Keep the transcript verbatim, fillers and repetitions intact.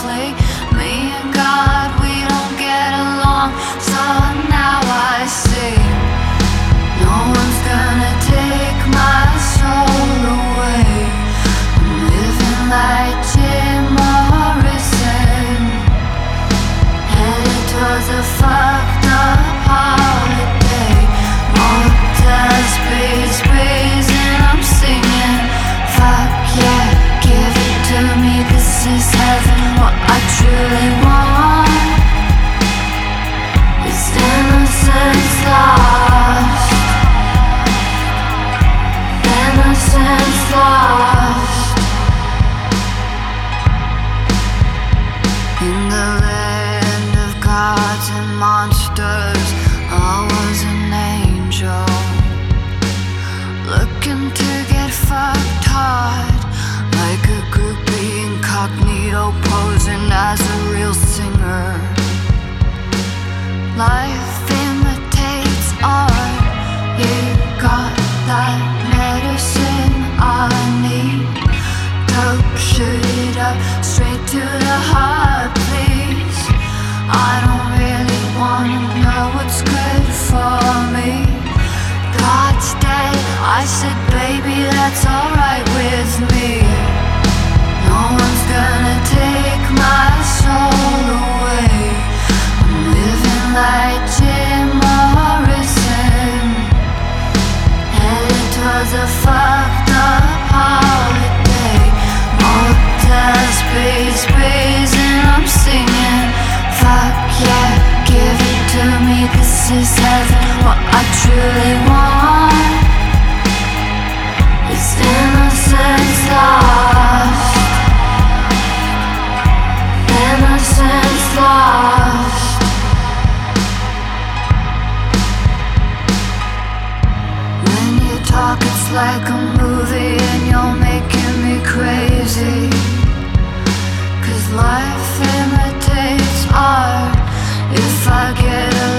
softly. Me and God, we don't get along, so now I see no one's gonna take my soul away. I'm living like Jim Morrison, headed towards a fucked up holiday. Motel space breeze and I'm singing, fuck yeah, give it to me, this is heaven. What I truly want is innocence lost, innocence lost. In the land of gods and monsters, I was an angel, looking to get fucked hard, like a groupie incognito, posing as a real singer. Life imitates art, you got that medicine I need. Dope, shoot it up, straight to the heart, please. I don't really wanna know what's good for me. God's dead, I said baby that's alright with me. No one's gonna take my soul away. I'm living like Jim Morrison, headed towards a fucked up holiday. Motel space breeze and I'm singing, fuck yeah, give it to me, this is heaven. What I truly want is innocence lost, innocence lost. When you talk it's like a movie and you're making me crazy, 'cause life imitates art. If I get a